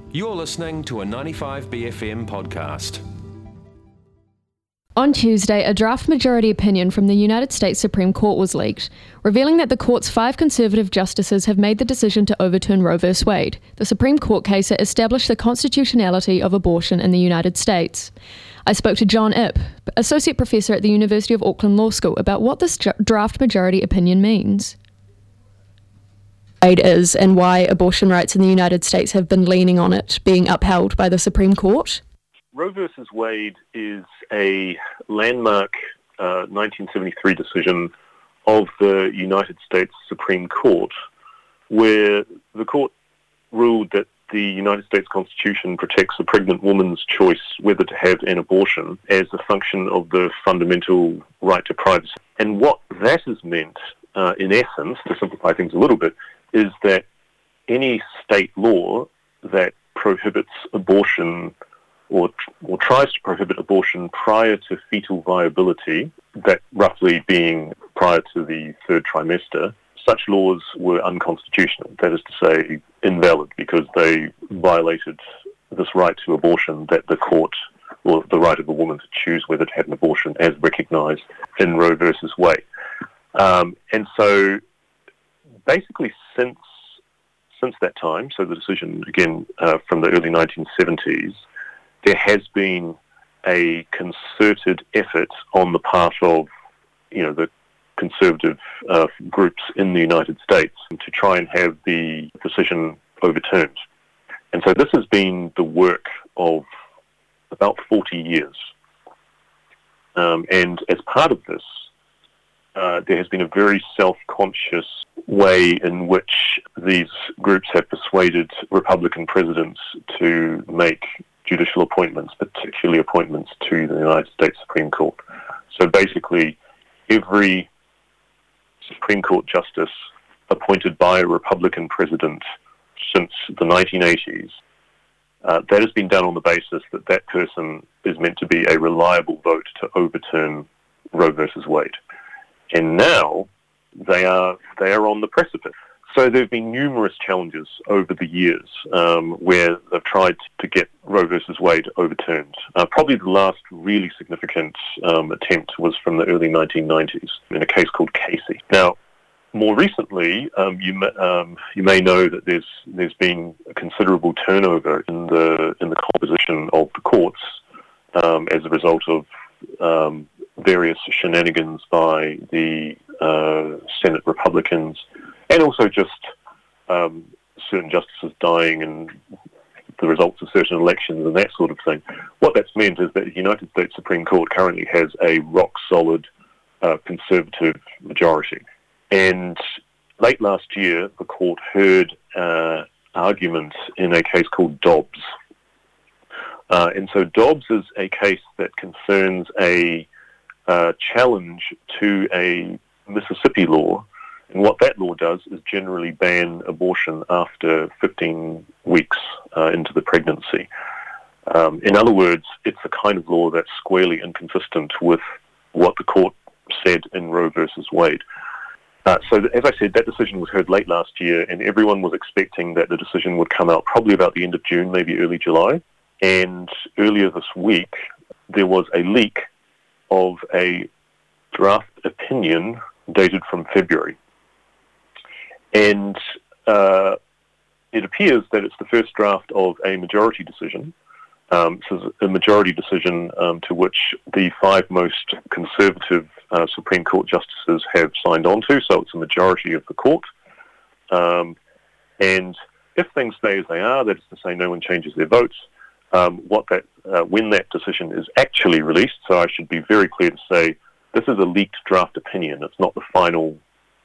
You're listening to a 95BFM podcast. On Tuesday, a draft majority opinion from the United States Supreme Court was leaked, revealing that the court's 5 conservative justices have made the decision to overturn Roe v. Wade, the Supreme Court case that established the constitutionality of abortion in the United States. I spoke to John Ip, Associate Professor at the University of Auckland Law School, about what this draft majority opinion means. Wade is and why abortion rights in the United States have been leaning on it being upheld by the Supreme Court? Roe v. Wade is a landmark 1973 decision of the United States Supreme Court, where the court ruled that the United States Constitution protects a pregnant woman's choice whether to have an abortion as a function of the fundamental right to privacy. And what that has meant, in essence, to simplify things a little bit, is that any state law that prohibits abortion or tries to prohibit abortion prior to fetal viability, that roughly being prior to the third trimester, such laws were unconstitutional. That is to say, invalid, because they violated this right to abortion that the court, or the right of a woman to choose whether to have an abortion, as recognised in Roe v. Wade. And so basically since that time, so the decision, again, from the early 1970s, there has been a concerted effort on the part of, the conservative groups in the United States to try and have the decision overturned. And so this has been the work of about 40 years. And as part of this, there has been a very self-conscious way in which these groups have persuaded Republican presidents to make judicial appointments, particularly appointments to the United States Supreme Court. So basically, every Supreme Court justice appointed by a Republican president since the 1980s, that has been done on the basis that that person is meant to be a reliable vote to overturn Roe v. Wade. And now they are on the precipice. So there have been numerous challenges over the years where they've tried to get Roe v. Wade overturned. Probably the last really significant attempt was from the early 1990s in a case called Casey. Now, more recently, you may know that there's been a considerable turnover in the composition of the courts as a result of various shenanigans by the Senate Republicans, and also just certain justices dying and the results of certain elections and that sort of thing. What that's meant is that the United States Supreme Court currently has a rock-solid conservative majority. And late last year, the court heard arguments in a case called Dobbs. And so Dobbs is a case that concerns a challenge to a Mississippi law, and what that law does is generally ban abortion after 15 weeks into the pregnancy. In other words, it's a kind of law that's squarely inconsistent with what the court said in Roe v. Wade. So as I said, that decision was heard late last year, and everyone was expecting that the decision would come out probably about the end of June, maybe early July. And earlier this week, there was a leak of a draft opinion dated from February. And it appears that it's the first draft of a majority decision. This is a majority decision to which the 5 most conservative Supreme Court justices have signed on to, so it's a majority of the court. And if things stay as they are, that is to say no one changes their votes, when that decision is actually released, so I should be very clear to say this is a leaked draft opinion. It's not the final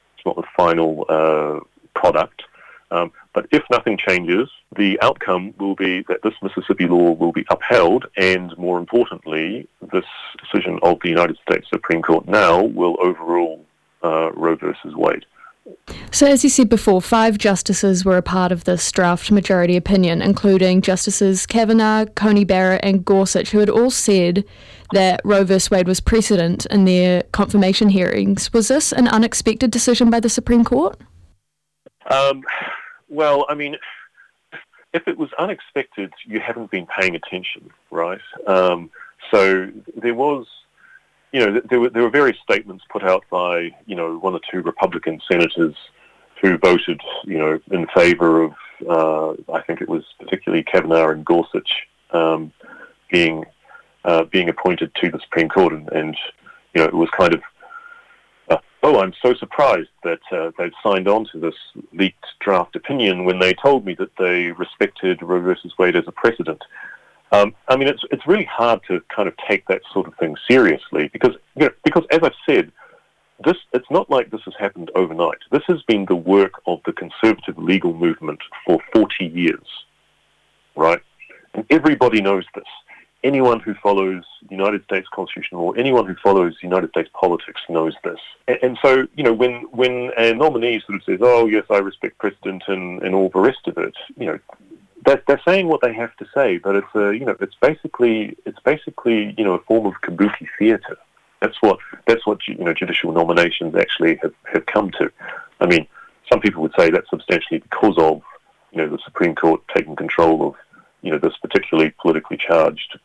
product. But if nothing changes, the outcome will be that this Mississippi law will be upheld, and more importantly, this decision of the United States Supreme Court now will overrule Roe v. Wade. So as you said before, 5 justices were a part of this draft majority opinion, including Justices Kavanaugh, Coney Barrett and Gorsuch, who had all said that Roe v. Wade was precedent in their confirmation hearings. Was this an unexpected decision by the Supreme Court? Well, I mean, if it was unexpected, you haven't been paying attention, right? So there was, there were various statements put out by, one or two Republican senators who voted, in favour of, I think it was particularly Kavanaugh and Gorsuch being appointed to the Supreme Court, and it was kind of, I'm so surprised that they'd signed on to this leaked draft opinion when they told me that they respected Roe versus Wade as a precedent. It's really hard to kind of take that sort of thing seriously because as I've said, it's not like this has happened overnight. This has been the work of the conservative legal movement for 40 years, right? And everybody knows this. Anyone who follows United States Constitution or anyone who follows United States politics knows this. And so, when a nominee sort of says, "Oh, yes, I respect precedent," and all the rest of it, they're saying what they have to say, but it's basically a form of kabuki theatre. That's what judicial nominations actually have come to. I mean, some people would say that's substantially because of the Supreme Court taking control of this particularly politically charged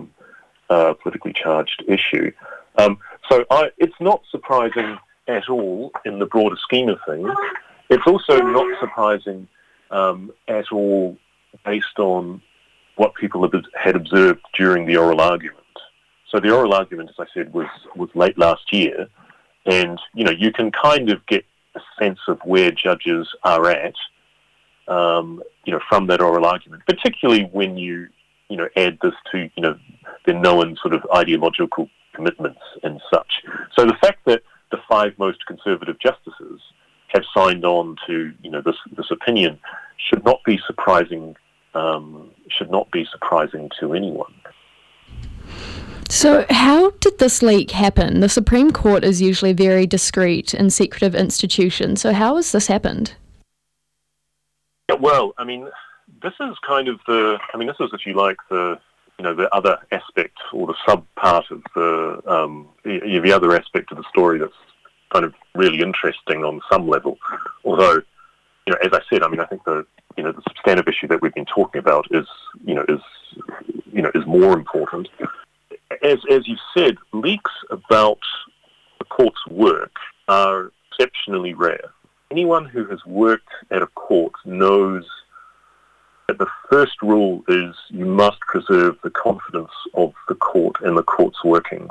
issue. So it's not surprising at all in the broader scheme of things. It's also not surprising at all based on what people had observed during the oral argument. So the oral argument, as I said, was late last year, and you can kind of get a sense of where judges are at. From that oral argument, particularly when you add this to, their known sort of ideological commitments and such. So the fact that the 5 most conservative justices have signed on to, this opinion should not be surprising to anyone. So how did this leak happen? The Supreme Court is usually a very discreet and secretive institution. So how has this happened? Well, this is kind of this is, if you like, the other aspect or the sub-part of the other aspect of the story that's kind of really interesting on some level. Although, as I said, I think the substantive issue that we've been talking about is more important. As you said, leaks about the court's work are exceptionally rare. Anyone who has worked at a court knows that the first rule is you must preserve the confidence of the court and the court's workings.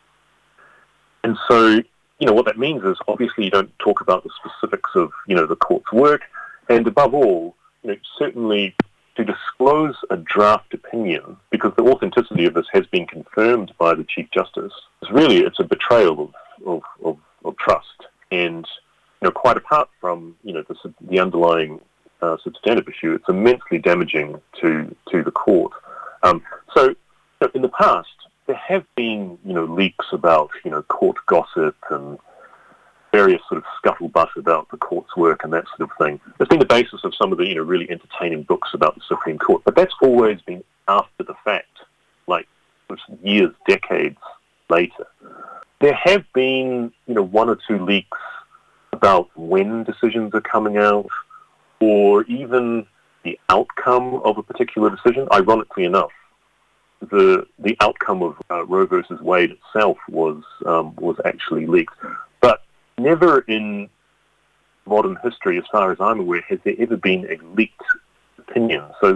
And so, what that means is obviously you don't talk about the specifics of, the court's work, and above all, certainly to disclose a draft opinion, because the authenticity of this has been confirmed by the Chief Justice, it's a betrayal of trust. And quite apart from the underlying substantive issue, it's immensely damaging to the court. So in the past, there have been leaks about court gossip and various sort of scuttlebutt about the court's work and that sort of thing. It's been the basis of some of the really entertaining books about the Supreme Court, but that's always been after the fact, like years, decades later. There have been 1 or 2 leaks about when decisions are coming out, or even the outcome of a particular decision. Ironically enough, the outcome of Roe versus Wade itself was actually leaked, but never in modern history, as far as I'm aware, has there ever been a leaked opinion. So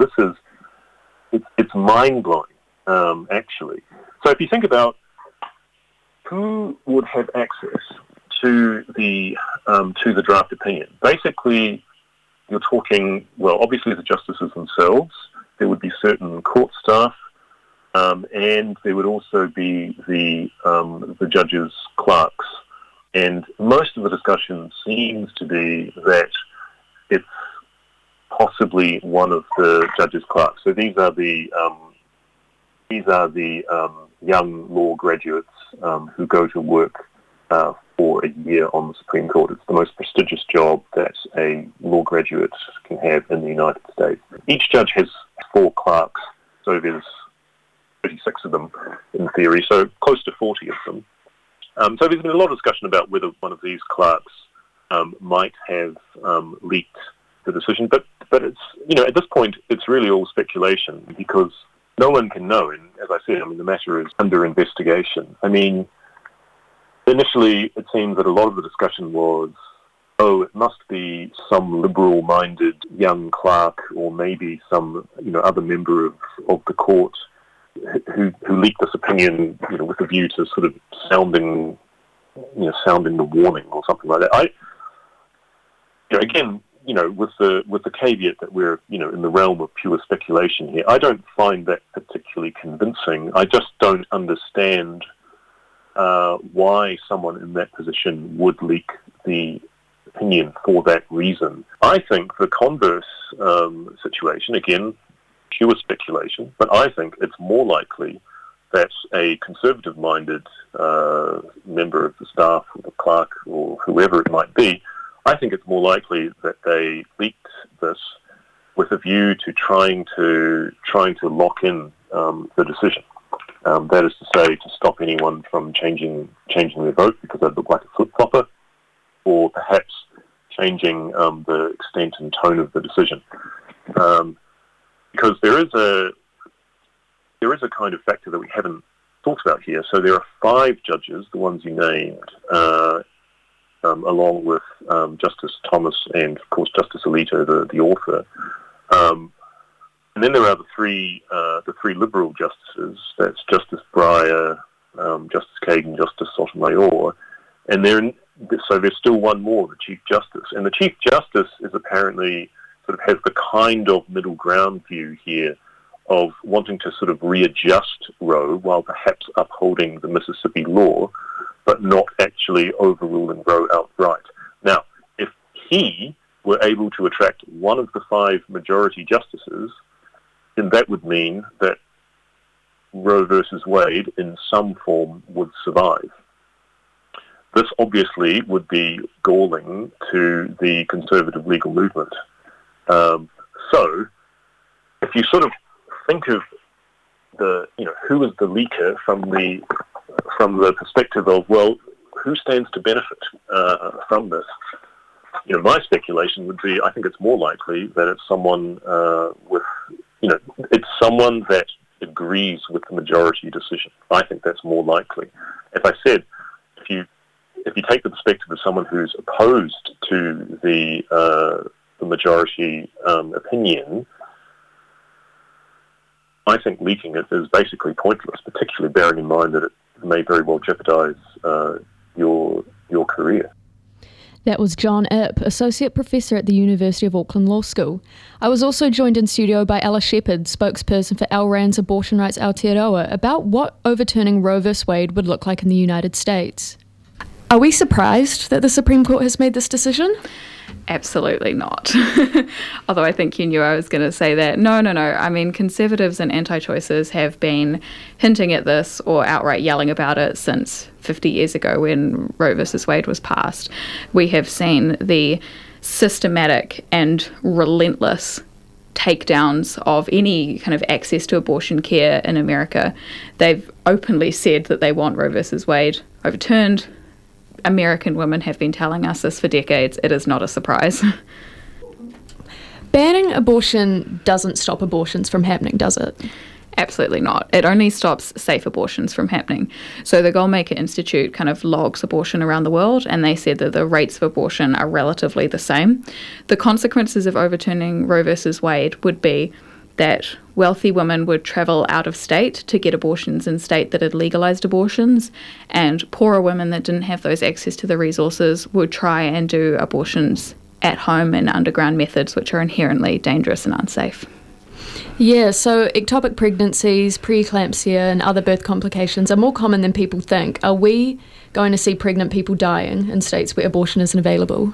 it's mind blowing, actually. So if you think about who would have access to the draft opinion. Basically, you're talking, obviously the justices themselves. There would be certain court staff, and there would also be the judges' clerks. And most of the discussion seems to be that it's possibly one of the judges' clerks. So these are the young law graduates who go to work for a year on the Supreme Court. It's the most prestigious job that a law graduate can have in the United States. Each judge has 4 clerks, so there's 36 of them in theory, so close to 40 of them. So there's been a lot of discussion about whether one of these clerks might have leaked the decision, but But it's, at this point, it's really all speculation because no one can know. And as I said, the matter is under investigation. Initially, it seems that a lot of the discussion was, it must be some liberal-minded young clerk or maybe some, other member of the court who leaked this opinion, with a view to sort of sounding the warning or something like that. With the caveat that we're, in the realm of pure speculation here, I don't find that particularly convincing. I just don't understand why someone in that position would leak the opinion for that reason. I think the converse situation, again, pure speculation, but I think it's more likely that a conservative-minded member of the staff or the clerk or whoever it might be, I think it's more likely that they leaked this with a view to trying to lock in the decision. That is to say, to stop anyone from changing their vote because they look like a flip-flopper, or perhaps changing the extent and tone of the decision. Because there is a kind of factor that we haven't talked about here. So there are 5 judges, the ones you named, along with Justice Thomas and, of course, Justice Alito, the author. And then there are the three Liberal justices. That's Justice Breyer, Justice Kagan, Justice Sotomayor, and so there's still one more, the Chief Justice. And the Chief Justice is apparently sort of has the kind of middle ground view here of wanting to sort of readjust Roe while perhaps upholding the Mississippi law, but not actually overruling Roe outright. Now, if he were able to attract one of the 5 majority justices, then that would mean that Roe versus Wade in some form would survive. This obviously would be galling to the conservative legal movement. So, if you sort of think of who is the leaker from the perspective of, well, who stands to benefit from this? My speculation would be, I think it's more likely that it's someone it's someone that agrees with the majority decision. I think that's more likely. As I said, if you take the perspective of someone who's opposed to the majority opinion, I think leaking it is basically pointless, particularly bearing in mind that it may very well jeopardise your career. That was John Ip, Associate Professor at the University of Auckland Law School. I was also joined in studio by Ella Shepherd, spokesperson for LRAN's Abortion Rights Aotearoa, about what overturning Roe v. Wade would look like in the United States. Are we surprised that the Supreme Court has made this decision? Absolutely not. Although I think you knew I was going to say that. No. I mean, conservatives and anti-choicers have been hinting at this or outright yelling about it since 50 years ago when Roe versus Wade was passed. We have seen the systematic and relentless takedowns of any kind of access to abortion care in America. They've openly said that they want Roe versus Wade overturned. American women have been telling us this for decades. It is not a surprise. Banning abortion doesn't stop abortions from happening, does it? Absolutely not. It only stops safe abortions from happening. So the Goalmaker Institute kind of logs abortion around the world, and they said that the rates of abortion are relatively the same. The consequences of overturning Roe versus Wade would be that wealthy women would travel out of state to get abortions in state that had legalized abortions, and poorer women that didn't have those access to the resources would try and do abortions at home in underground methods, which are inherently dangerous and unsafe. Yeah, so ectopic pregnancies, preeclampsia and other birth complications are more common than people think. Are we going to see pregnant people dying in states where abortion isn't available?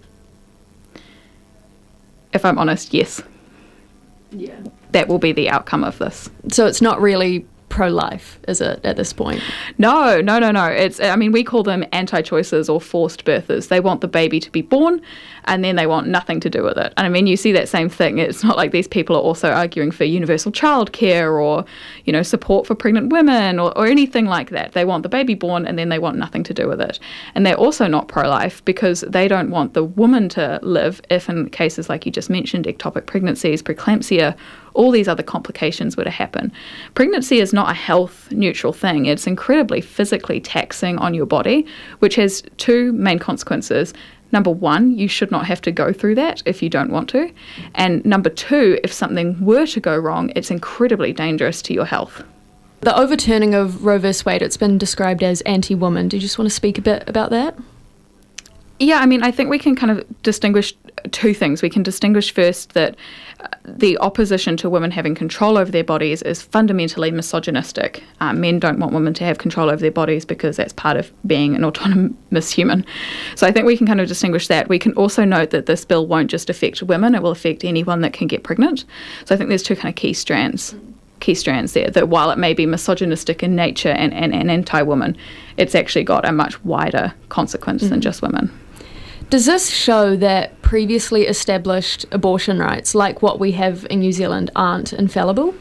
If I'm honest, yes. Yeah. That will be the outcome of this. So it's not really pro-life, is it, at this point? No. We call them anti-choices or forced birthers. They want the baby to be born, and then they want nothing to do with it. And you see that same thing. It's not like these people are also arguing for universal childcare or, support for pregnant women or anything like that. They want the baby born, and then they want nothing to do with it. And they're also not pro-life because they don't want the woman to live if, in cases like you just mentioned, ectopic pregnancies, preeclampsia, all these other complications were to happen. Pregnancy is not a health neutral thing. It's incredibly physically taxing on your body, which has two main consequences. Number one, you should not have to go through that if you don't want to. And number two, if something were to go wrong, it's incredibly dangerous to your health. The overturning of Roe v. Wade, it's been described as anti-woman. Do you just want to speak a bit about that? Yeah, I think we can kind of distinguish two things. We can distinguish first that the opposition to women having control over their bodies is fundamentally misogynistic. Men don't want women to have control over their bodies because that's part of being an autonomous human. So I think we can kind of distinguish that. We can also note that this bill won't just affect women, it will affect anyone that can get pregnant. So I think there's two kind of key strands there, that while it may be misogynistic in nature and anti-woman, it's actually got a much wider consequence than just women. Does this show that previously established abortion rights, like what we have in New Zealand, aren't infallible?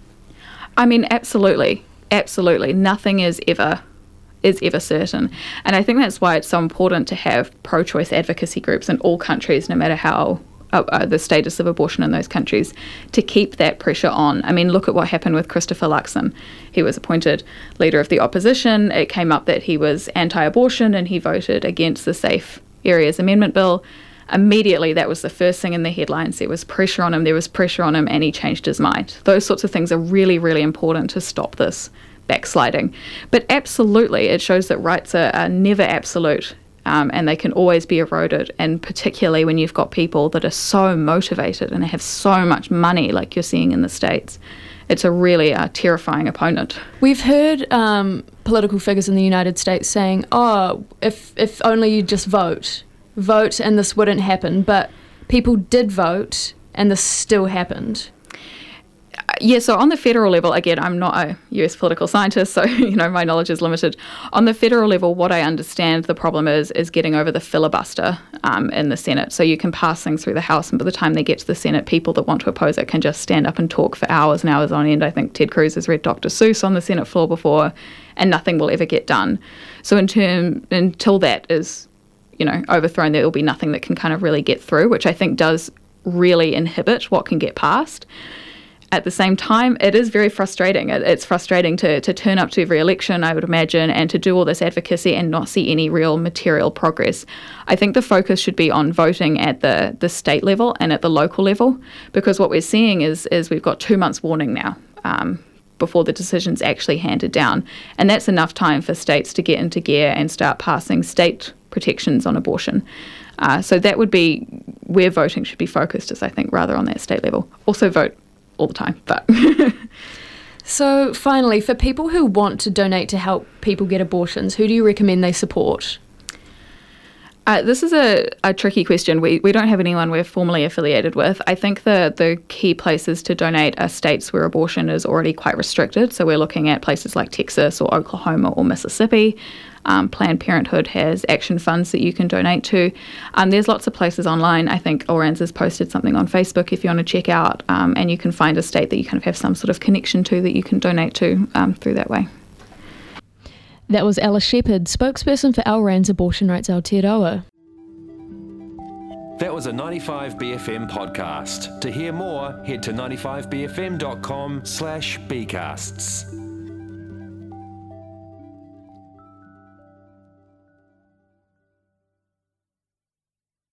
Absolutely. Nothing is ever certain. And I think that's why it's so important to have pro-choice advocacy groups in all countries, no matter how the status of abortion in those countries, to keep that pressure on. Look at what happened with Christopher Luxon. He was appointed leader of the opposition. It came up that he was anti-abortion and he voted against the Safe Areas Amendment Bill. Immediately, that was the first thing in the headlines. There was pressure on him, and he changed his mind. Those sorts of things are really, really important to stop this backsliding. But absolutely, it shows that rights are never absolute, and they can always be eroded, and particularly when you've got people that are so motivated and have so much money like you're seeing in the States. It's a really terrifying opponent. We've heard political figures in the United States saying, if only you just vote and this wouldn't happen. But people did vote and this still happened. Yeah, so on the federal level, again, I'm not a US political scientist, so my knowledge is limited. On the federal level, what I understand the problem is getting over the filibuster in the Senate. So you can pass things through the House, and by the time they get to the Senate, people that want to oppose it can just stand up and talk for hours and hours on end. I think Ted Cruz has read Dr. Seuss on the Senate floor before, and nothing will ever get done. So until that is, overthrown, there will be nothing that can kind of really get through, which I think does really inhibit what can get passed. At the same time, it is very frustrating. It's frustrating to turn up to every election, I would imagine, and to do all this advocacy and not see any real material progress. I think the focus should be on voting at the state level and at the local level, because what we're seeing is we've got 2 months warning now before the decision's actually handed down. And that's enough time for states to get into gear and start passing state protections on abortion. So that would be where voting should be focused, is I think, rather on that state level. Also vote all the time, but So finally, for people who want to donate to help people get abortions, who do you recommend they support? This is a tricky question. We don't have anyone we're formally affiliated with. I think the key places to donate are states where abortion is already quite restricted. So we're looking at places like Texas or Oklahoma or Mississippi. Planned Parenthood has action funds that you can donate to. There's lots of places online. I think Orans has posted something on Facebook if you want to check out, and you can find a state that you kind of have some sort of connection to that you can donate to through that way. That was Ella Shepherd, spokesperson for Aoran's Abortion Rights Aotearoa. That was a 95BFM podcast. To hear more, head to 95bfm.com/bcasts.